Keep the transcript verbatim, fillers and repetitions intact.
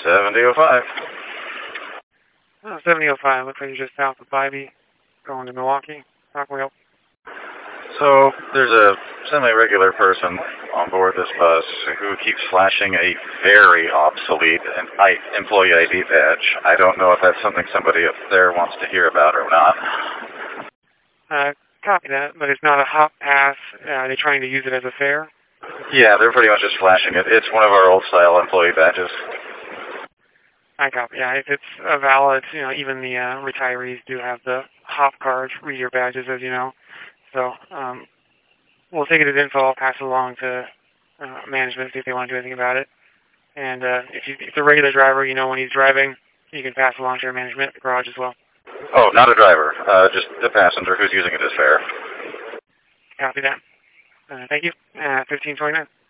seventy oh five. Oh, seventy oh five. Looks like you're just south of Bybee, going to Milwaukee. How can we help? So, there's a semi-regular person on board this bus who keeps flashing a very obsolete and I, employee I D badge. I don't know if that's something somebody up there wants to hear about or not. Uh, copy that, but it's not a hop pass. Uh, are they trying to use it as a fare? Yeah, they're pretty much just flashing it. It's one of our old-style employee badges. I copy. Yeah, if it's a valid, you know, even the uh, retirees do have the hop cards, read your badges, as you know. So um, we'll take it as info. I'll pass it along to uh, management, see if they want to do anything about it. And uh, if, you, if it's a regular driver, you know when he's driving, you can pass along to your management at the garage as well. Oh, not a driver. Uh, just a passenger who's using it as fare. Copy that. Uh, thank you. Uh, fifteen twenty-nine.